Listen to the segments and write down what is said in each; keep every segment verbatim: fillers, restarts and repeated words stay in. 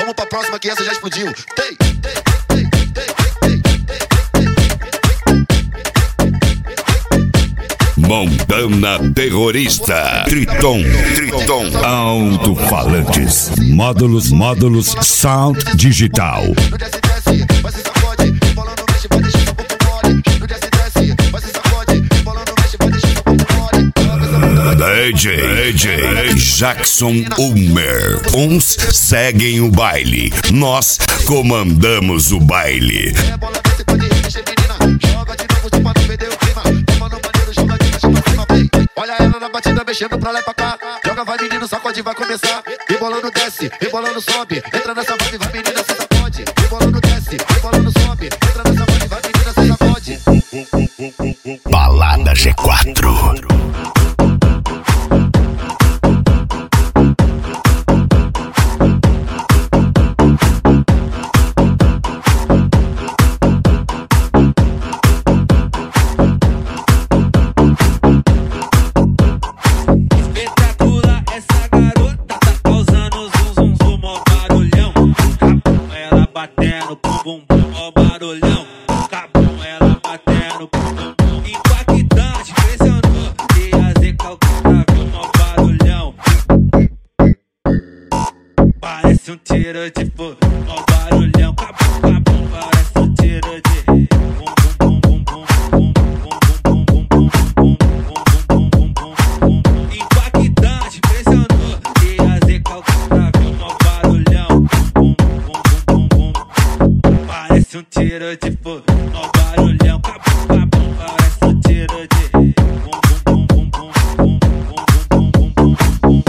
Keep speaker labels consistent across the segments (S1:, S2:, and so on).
S1: vamos pra próxima que essa já explodiu. Tem, tem, tem, tem, tem, tem.
S2: Montana Terrorista. Triton, Triton. Alto-falantes. Módulos, módulos, sound digital.
S1: No desce, desce, vai se sacode. Bola no mexe, vai deixar seu corpo mole. No desce, desce, vai se sacode. Bola no mexe, vai deixar seu corpo mole.
S2: D J, D J Jackson Ulmer. Uns seguem o baile, nós comandamos o baile.
S1: É bola, desce, pode remexer, menina. Joga de novo, só pra não perder o clima. Toma no banheiro, joga de baixo pra cima, vem. Olha ela na batida, mexendo pra lá e pra cá. Joga, vai menino, sacode, vai começar. Rebolando desce, rebolando sobe. Entra nessa vibe, vai menina, se sacode. Rebolando desce, rebolando sobe. Entra nessa vibe, vai menina, se sacode.
S2: Balada G quatro.
S3: Parece um tiro de fogo, ó barulhão, cabum, cabum, parece um tiro de bum bum bum bum bum bum bum bum bum bum bum bum bum bum. Impactante, impressionou, e a Zeca o cara viu ó barulhão, bum bum bum bum bum. Parece um tiro de fogo, ó barulhão, cabum, cabum, parece um tiro de bum bum bum bum bum bum bum bum bum bum.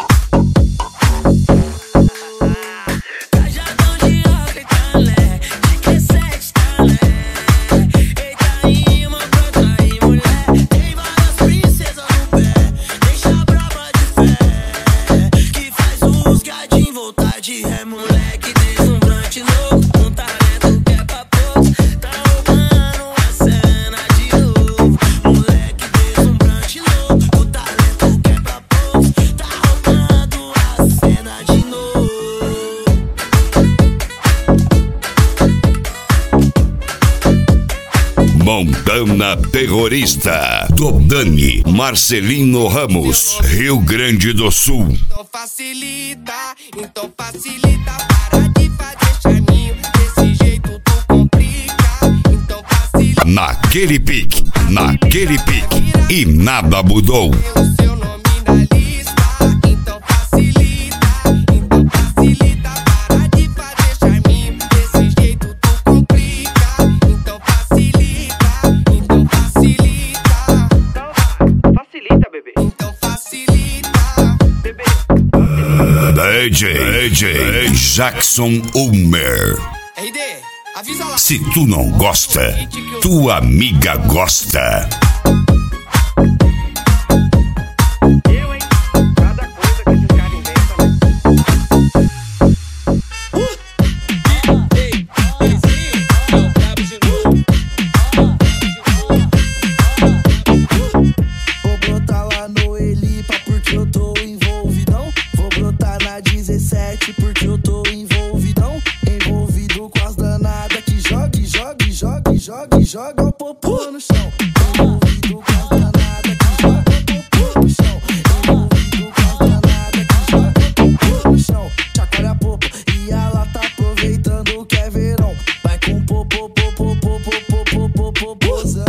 S2: Montana Terrorista. Dodani, Marcelino Ramos, Rio Grande do Sul.
S4: Então facilita, então facilita, para de fazer charminho, desse jeito tu complica. Então facilita.
S2: Naquele pique, naquele pique, e nada mudou.
S4: O seu nome na lista, então facilita, então facilita, para de fazer charminho, desse jeito tu complica. Então facilita, então facilita. Então facilita, bebê. Então facilita, bebê.
S2: D J, D J Jackson Ulmer.
S4: R D, avisa lá.
S2: Se tu não gosta, tua amiga gosta.
S4: Eu, hein? Cada coisa que esses caras inventam, né?
S5: Vou brotar lá no Elipa porque eu tô envolvidão. Vou brotar na dezessete porque eu tô envolvidão. Envolvido com as danadas que joga, joga, joga, joga, joga o popô no chão. Envolvido com as danadas que joga o popô no chão. Envolvido com as danadas que joga o popô no chão. Chacoalha a popo e ela tá aproveitando que é verão. Vai com popô, popô, popô, popô, popô, popôzão.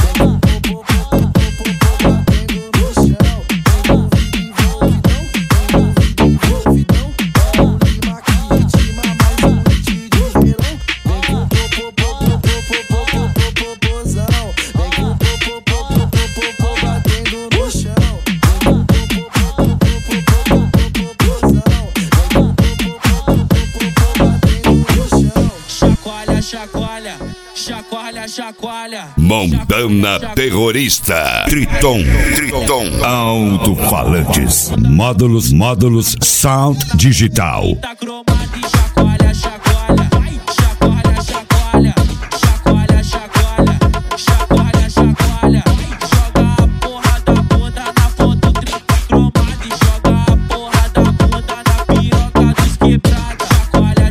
S3: Chacoalha, chacoalha, chacoalha.
S2: Montana Terrorista. Triton, Triton. Alto-falantes. Módulos, módulos, sound digital.
S3: Tá cromado e chacoalha, chacoalha. Chacoalha, chacoalha. Chacoalha, chacoalha. Chacoalha, chacoalha. Joga a porra da bunda na foto, tripla cromada. E joga a porra da bunda na piroca dos quebrada. Chacoalha,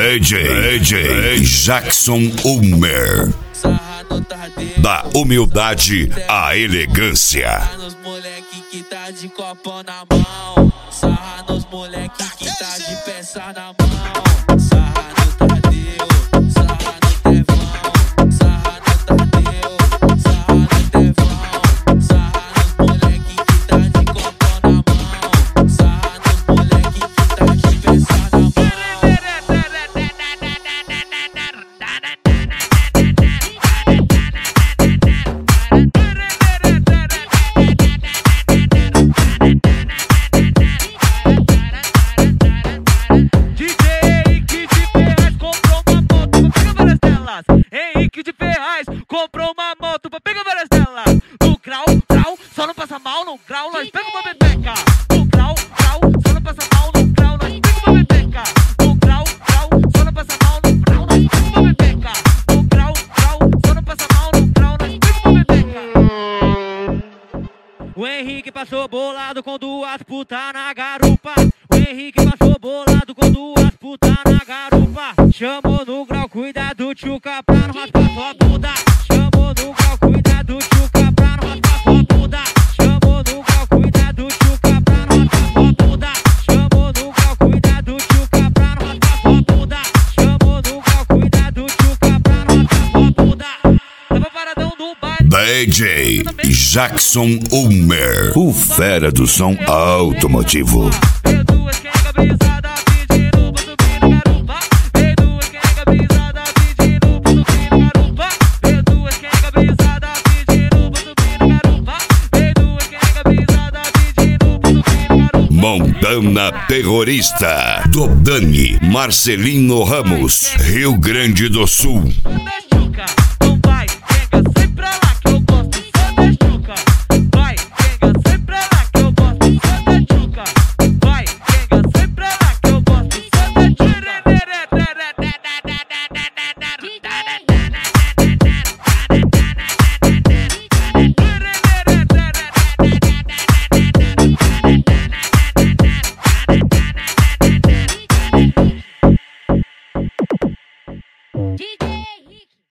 S2: D J, D J Jackson Ulmer.
S3: Sarra no Tadeu.
S2: Da humildade à elegância.
S3: Sarra nos moleque que tá de copão na mão. Sarra nos moleque que tá de peça na mão. Sarra no Tadeu, sarra no Tevão. Sarra no Tadeu, sarra no Tevão. Sarra nos moleque que tá de copão na mão. Sarra nos moleque que tá de peça na mão.
S6: Henrique de Ferraz comprou uma moto pra pegar várias delas. No grau, grau, só não passa mal. No grau, nós pega uma bebeca. No grau, grau, só não passa mal. No grau, nós pega uma bebeca. No grau, grau, só não passa mal. No grau, nós pega uma bebeca. No grau, grau, só não passa mal. No grau, nós pega uma bebeca. O Henrique passou bolado com duas putas na garupa. O Henrique passou bolado com duas putas na garupa. Chamou no grau, cuidado, tchuca, pra não raspar sua bunda. Chamou no grau, cuidado, tchuca, pra não raspar sua bunda. Chamou no grau, cuidado, tchuca, pra não raspar sua bunda. Chamou no grau, cuidado, tchuca, pra não raspar sua bunda. Chamou no grau, cuidado, tchuca, pra não raspar sua bunda. Tava paradão do baile.
S2: D J Jackson Ulmer, o fera do som automotivo.
S6: Veio duas quenga brisada pedindo pra subir na garupa. Veio duas quenga brisada pedindo pra subir na garupa. Veio duas quenga brisada pedindo pra subir na garupa. Veio duas quenga brisada pedindo pra subir na garupa.
S2: Montana Terrorista, do Dani Marcelino Ramos, Rio Grande do Sul.